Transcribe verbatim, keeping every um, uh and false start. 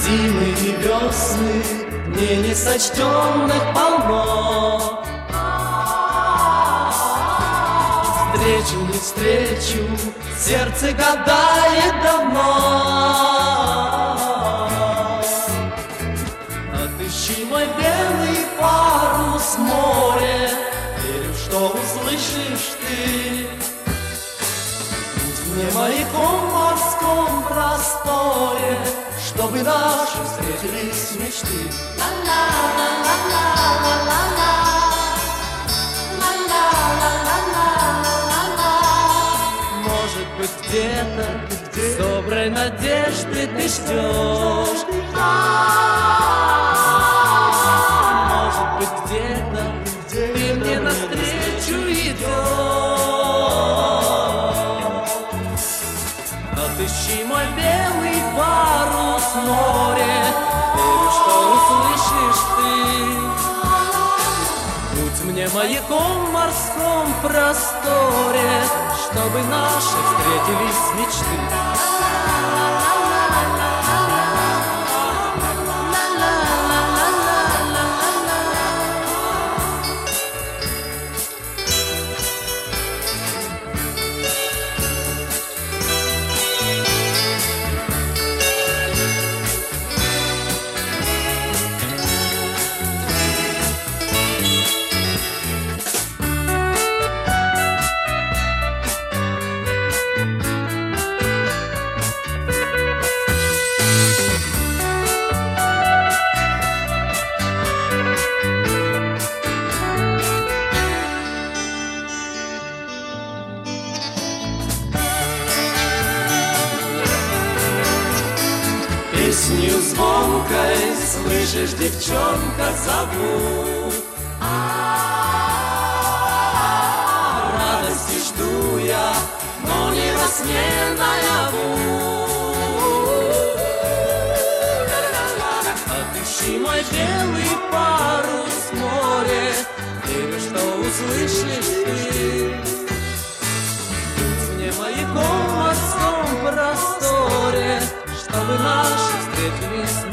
Зимы и весны, дней несочтенных полно. Встречу, не встречу, сердце гадает давно. Отыщи мой белый парус, море, верю, что услышишь ты. Будь мне маяком в морском просторе, чтобы наши встретились мечты. Может быть, где-то с доброй надежды ты ждешь. Может быть, где-то ты мне навстречу идешь. Отыщи мой белый парус, море, верю, что услышишь ты. Будь мне маяком в морском просторе, чтобы наши встретились мечты. Песню звонкой слышишь, девчонка, зову. Радости жду я, но не во сне наяву. Отыщи мой белый парус, море, верю, что услышишь ты. Будь мне маяком в морском просторе, чтобы наши встретились.